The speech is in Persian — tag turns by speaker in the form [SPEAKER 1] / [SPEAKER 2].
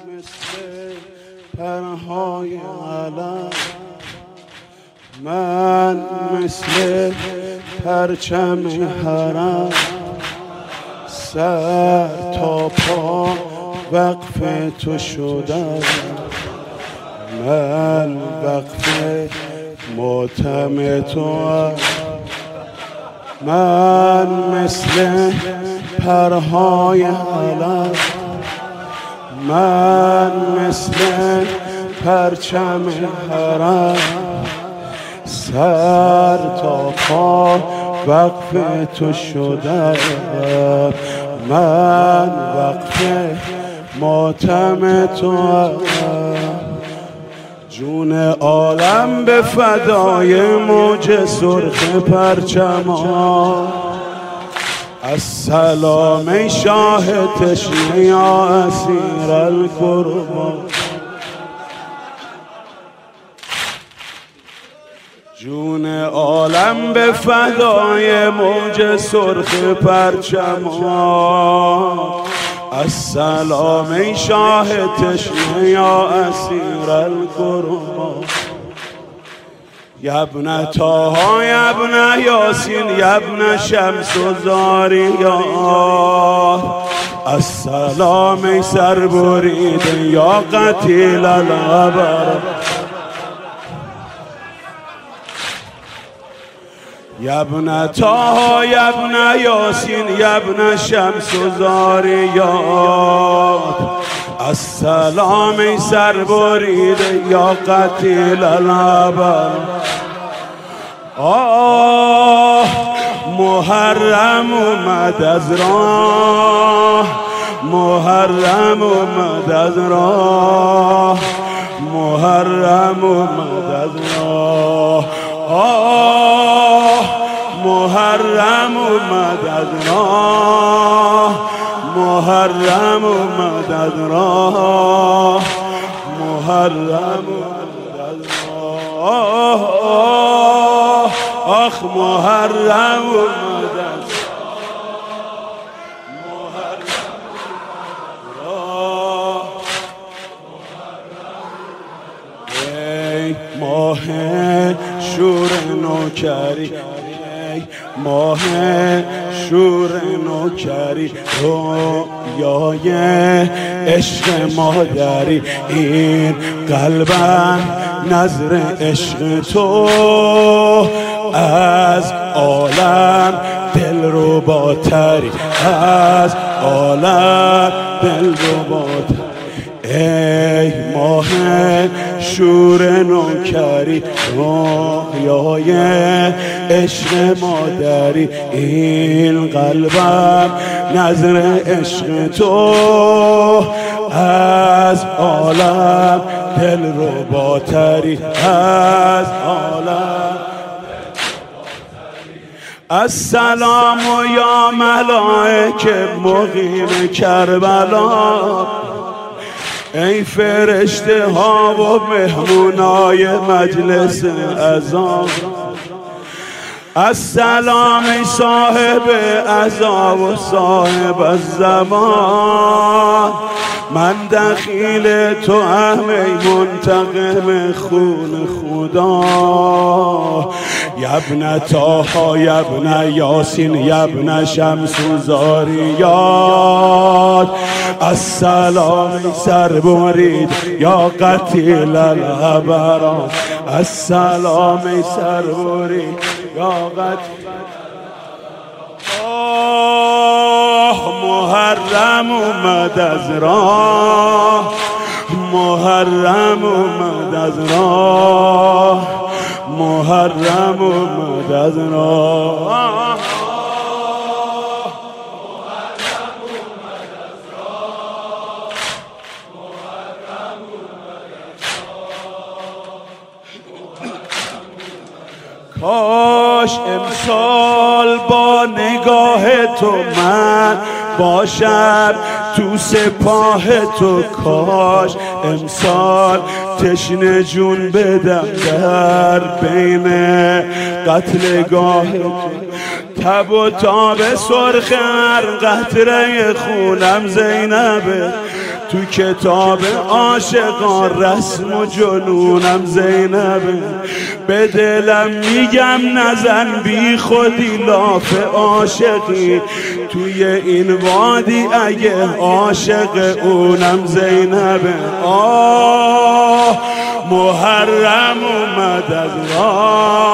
[SPEAKER 1] مثل پرهای علم، من مثل پرچم حرم، سر تا پا وقف تو شدم، من وقف ماتم توام. من مثل پرهای علم، من مثل پرچم حرم، سر تا پا وقف تو شدم، من وقف ماتم توام. جون عالم به فدای موج سرخ پرچمان، السلام ای شاه تشنه یا اسیر القربان. جون عالم به فدای موج سرخ پرچمان، السلام ای شاه تشنه یا اسیر القربان. یبن طه یبن یاسین یبن شمس و زاریات، السلام ای سربرید یا قتیل الابرار. یبن طه یبن یاسین یبن شمس و زاریات، السلام ای سربرید یا قتیل الابرار. آه محرم اومد از راه، محرم اومد از راه، محرم اومد از راه. آه محرم اومد از راه، محرم اومد از راه، محرم اومد از راه. آخ محرم اومد از راه. ای ماه شور نوکری، ای ماه شور نوکری، رویای عشق مادری، این قلبم نظر عشق تو، از عالم دل رو باتری، از عالم دل رو باتری. ای ماه شور نوکری، رویای عشق مادری، این قلبم نظر عشق تو، از عالم دل رو باتری، از عالم. السلام یا ملائکه مقیم کربلا، ای فرشته ها و مهمونای مجلس عزا، السلام ای صاحب عزا و صاحب الزمان، من دخیل تو هم ای منتقم خون خدا. یبن طه یبن یاسین یبن شمس و زاریات، السلام ای سربرید یا قتیل الابرار، السلام ای سربرید یا قتیل. محرم اومد از راه، محرم اومد از راه، محرم اومد از راه. کاش امسال با نگاه تو من باشم تو سپاه تو، کاش امسال تشنه جون بدم در بین قتلگاه تو، تب و تاب سرخ هر قطره خونم زینبه، تو کتاب عاشقان رسم و جنونم زینبه. به دلم میگم نزن بی خودی لاف عاشقی، توی این وادی اگه عاشق اونم زینبه. محرم اومد از راه